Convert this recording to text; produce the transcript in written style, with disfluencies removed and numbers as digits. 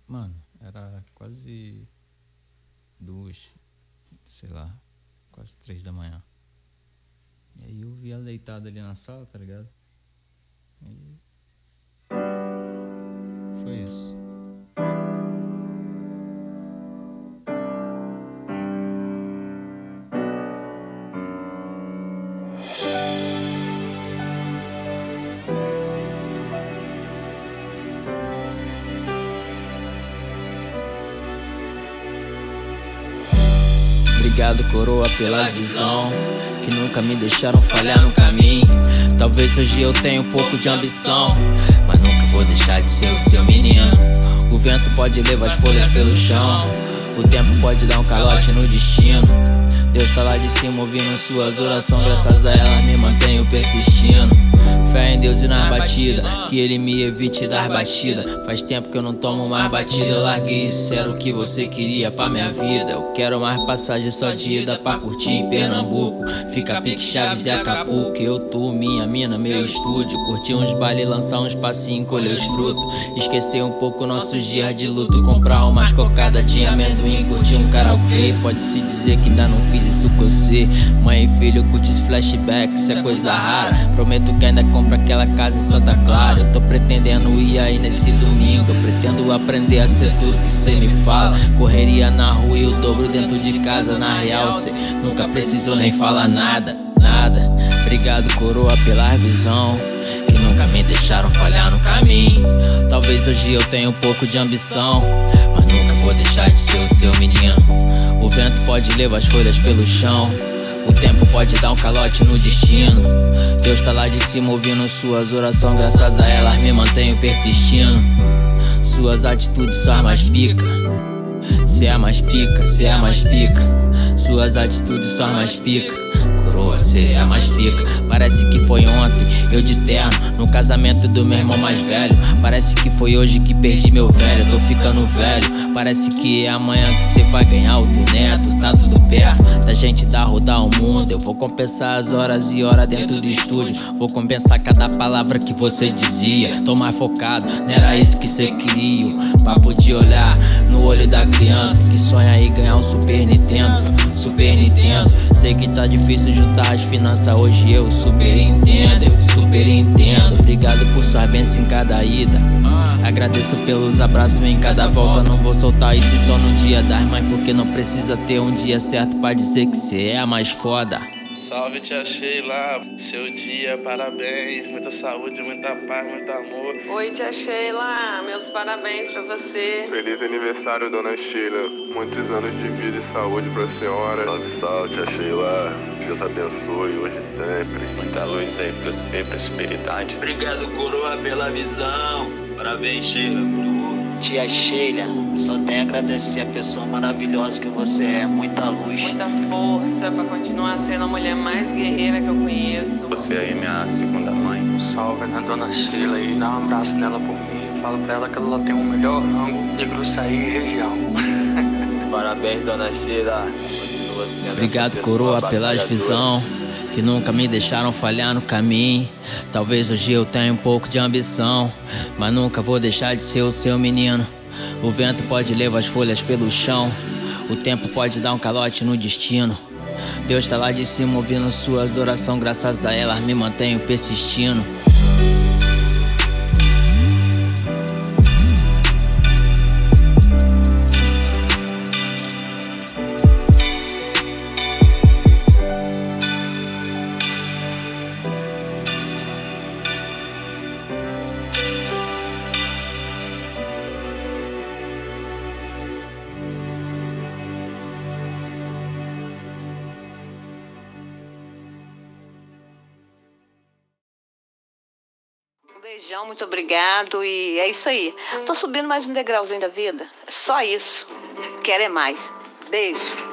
Mano, era quase 2, sei lá, quase 3 da manhã. E aí eu vi ela deitada ali na sala, tá ligado? E foi isso. Obrigado, coroa, pela visão, que nunca me deixaram falhar no caminho. Talvez hoje eu tenha um pouco de ambição, mas nunca vou deixar de ser o seu menino. O vento pode levar as folhas pelo chão, o tempo pode dar um calote no destino. Deus tá lá de cima ouvindo suas orações, graças a ela me mantenho persistindo. Fé em Deus e na batida, que Ele me evite dar batida. Faz tempo que eu não tomo mais batida, eu larguei isso, era o que você queria pra minha vida. Eu quero mais passagem só de ida pra curtir em Pernambuco. Fica Pique, Chaves e Acapulco, eu tu, minha mina, meu estúdio. Curtir uns bailes, lançar uns passinhos, colher os frutos. Esquecer um pouco nossos dias de luto. Comprar umas cocadas de amendoim, curtir um karaokê. Pode-se dizer que ainda não fiz isso com você. Mãe e filho, curte esse flashback, isso é coisa rara. Prometo que ainda compra aquela casa em Santa Clara. Eu tô pretendendo ir aí nesse domingo. Eu pretendo aprender a ser tudo que cê me fala. Correria na rua e o dobro dentro de casa. Na real, cê nunca precisou nem falar nada, nada. Obrigado, coroa, pela visão, que nunca me deixaram falhar no caminho. Talvez hoje eu tenha um pouco de ambição, mas nunca vou deixar de ser o seu menino. O vento pode levar as folhas pelo chão, o tempo pode dar um calote no destino. Deus tá lá de cima ouvindo suas orações, graças a elas me mantenho persistindo. Suas atitudes são as mais pica, cê é a mais pica, cê é a mais pica. Suas atitudes são as mais pica, coroa, cê é a mais pica. Parece que foi ontem, eu de terno, no casamento do meu irmão mais velho. Parece que foi hoje que perdi meu velho, eu tô ficando velho. Parece que é amanhã que cê vai ganhar o teu neto. Tá tudo perto da gente dar rodar o mundo. Eu vou compensar as horas e horas dentro do estúdio. Vou compensar cada palavra que você dizia. Tô mais focado, não era isso que cê queria. Papo de olhar no olho da criança que sonha em ganhar um Super Nintendo. Super Nintendo, sei que tá difícil juntar as finanças. Hoje eu super entendo, eu super entendo. Obrigado por suas bênçãos em cada ida. Agradeço pelos abraços em cada volta. Não vou soltar isso só no dia das mães, porque não precisa ter um dia certo pra dizer que cê é a mais foda. Salve, tia Sheila, seu dia, parabéns, muita saúde, muita paz, muito amor. Oi, tia Sheila, meus parabéns pra você. Feliz aniversário, dona Sheila, muitos anos de vida e saúde pra senhora. Salve, salve, tia Sheila, Deus abençoe hoje e sempre. Muita luz aí pra você, prosperidade. Obrigado, coroa, pela visão, parabéns, Sheila, por Tia Sheila, só tenho a agradecer a pessoa maravilhosa que você é, muita luz. Muita força pra continuar sendo a mulher mais guerreira que eu conheço. Você aí é minha segunda mãe. Salve na dona Sheila aí, dá um abraço nela por mim. Fala pra ela que ela tem o melhor rango de Gruçaí e região. Parabéns, dona Sheila. Obrigado, coroa, pela visão, que nunca me deixaram falhar no caminho. Talvez hoje eu tenha um pouco de ambição, mas nunca vou deixar de ser o seu menino. O vento pode levar as folhas pelo chão, o tempo pode dar um calote no destino. Deus tá lá de cima ouvindo suas orações, graças a elas me mantenho persistindo. Um beijão, muito obrigado e é isso aí. Tô subindo mais um degrauzinho da vida, só isso. Quero é mais. Beijo.